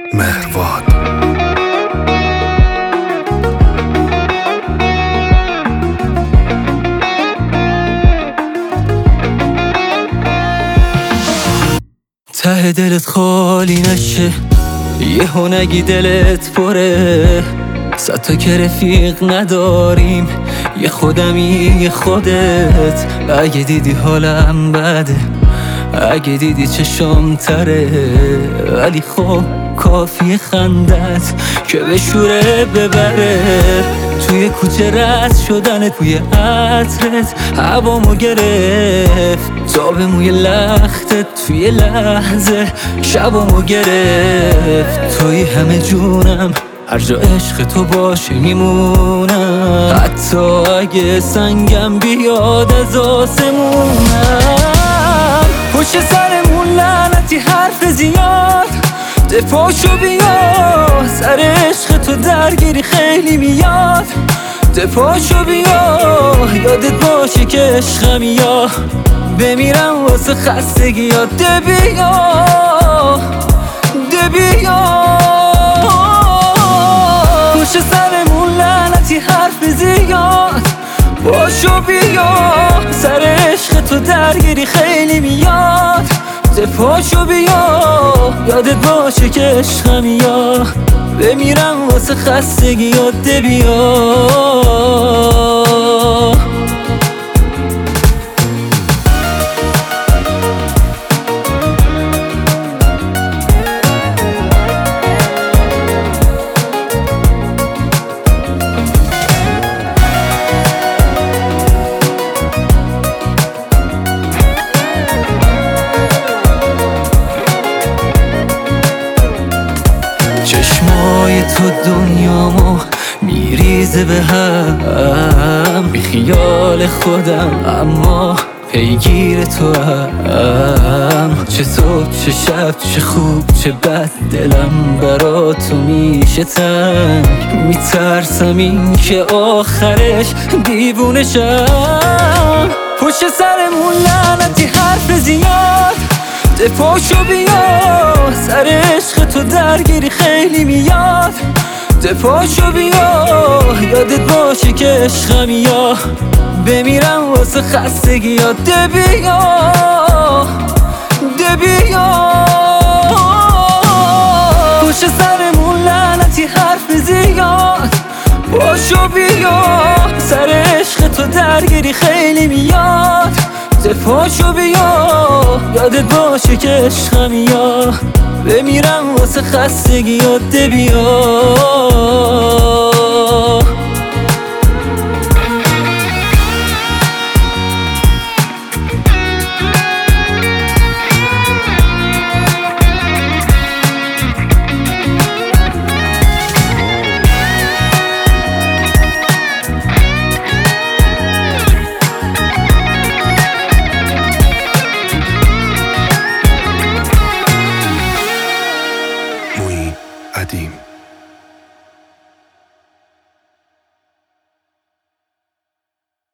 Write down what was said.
مهرواد. ته دلت خالی نشه، یهو نگی دلت پره. صد تا که رفیق نداریم، یه خودمی یه خودت. اگه دیدی حالم بده، اگه دیدی چشم تره، ولی خب کافی خندت که به شوره ببره. توی کوچه رد شدن توی عطرت هوامو گرفت، تا به موی لختت توی لحظه شبامو گرفت. توی همه جونم، هر جا عشق تو باشه میمونم، حتی اگه سنگم بیاد از آسمونم. پشت سرمون لعنتی حرف زیاد، دپاشو بیا، سر عشق تو درگیری خیلی میاد. دپاشو بیا، یادت باشه که عشقم یا بمیرم واسه خستگی یا دبیا. پشت سرمون لعنتی حرف زیاد، پاشو بیا، سر عشق تو درگیری خیلی میاد. پاشو بیا، یادت باشه که عشقم یا بمیرم واسه خستگی یاد بیا. چشمای تو دنیامو میریزه به هم، بی خیال خودم اما پیگیر تو هم. چه صبح چه شب چه خوب چه بد، دلم برا تو میشه تنگ. میترسم این که آخرش دیوونه شم. پشت سرمون لعنتی حرف زیاد، دپاشو بیا، سر عشق تو درگیری خیلی میاد. دپاشو بیا، یادت باشه که عشقم یا بمیرم واسه خستگی یا دبیا. پشت سرمون لعنتی حرف زیاد، پاشو بیا، سر عشق تو درگیری خیلی میاد. پاشو بیا، یادت باشه که عشقم یا بمیرم واسه خستگی یاد بیا.